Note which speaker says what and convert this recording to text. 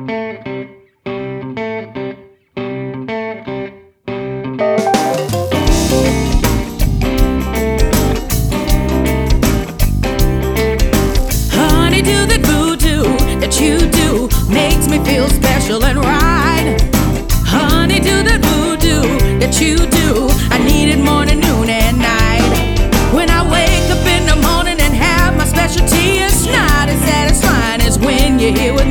Speaker 1: Honey, do that voodoo that you do makes me feel special and right. Honey, do that voodoo that you do. I need it morning, noon, and night. When I wake up in the morning and have my specialty, it's not as satisfying as when you're here with